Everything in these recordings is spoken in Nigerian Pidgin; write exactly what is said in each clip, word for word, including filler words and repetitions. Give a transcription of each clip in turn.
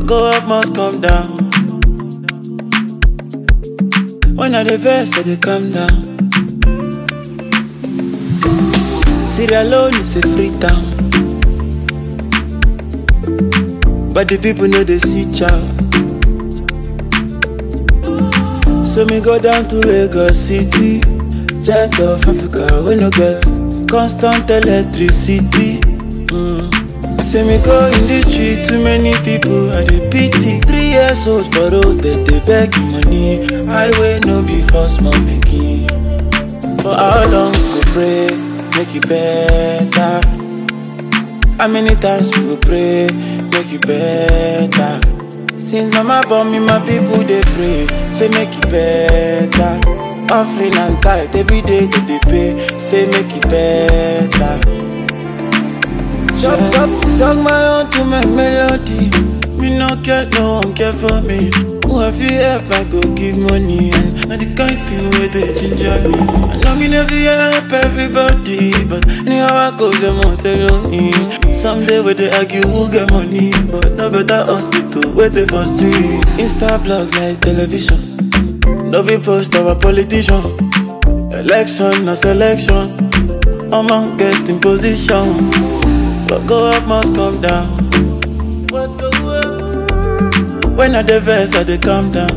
What go up must come down. When I the verse, I they come down. Sierra Leone is a free town, but the people know they see chow. So me go down to Lagos City, giant of Africa, we no get constant electricity. Mm. Say me go in the street, too many people I dey pity. Three years old for road, they they beg money. Highway no be for small pikin. For how long we go pray, make it better? How many times we go pray, make it better? Since mama born me, my people they pray, say make it better. Offering and tithe every day that they pay, say make it better. Chop up, talk my own to my melody. Me no care, no one care for me. Who have you help, I go give money. And not the kind thing where they ginger me. I know me never help everybody, but anyhow I go, them on me. Someday where they argue who get money, but no better hospital where they first do it. Insta blog like television, no be post our politician. Election or selection, I'm on get in position. What go up must come down. What the world? When I the verse, I they come down.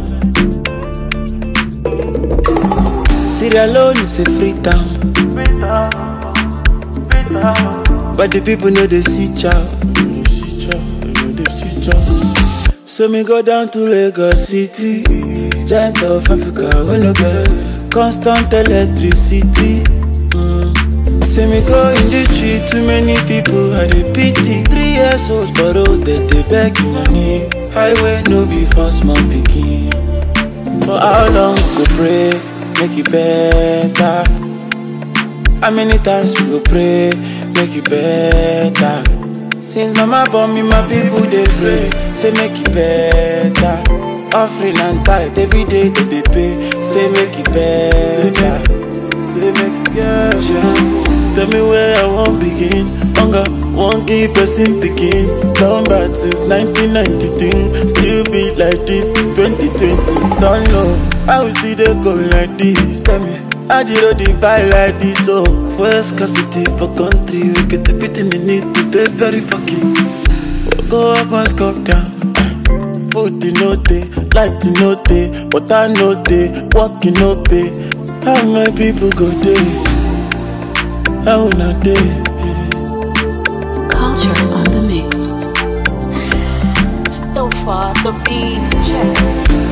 Sierra Leone is a free town, free town, free town. But the people know they see chow. They see chow, they know they see chow. So me go down to Lagos City, giant of Africa, we no get constant electricity. Mm. Say me go in the street, too many people I dey pity. Three years old for road, they they beg money. Highway no be for small pikin. For how long we go pray, make it better? How many times we go pray, make it better? Since mama born me, my people they pray, say make it better. Offering and tithe every day that they pay, say make it better. Say make it better. Tell me where I won't begin. Hunger, one keep person begin. Down bad since nineteen ninety-three. Still be like this twenty twenty. Don't know how we see they go like this. Tell me, how the road they buy like this? So for scarcity for country, we get everything we need to do very fucking. Go up and come down. Food in no day, light in no day, water no day, walking no pay. How my people go day? How not day? Culture on the mix. So far, the beats check.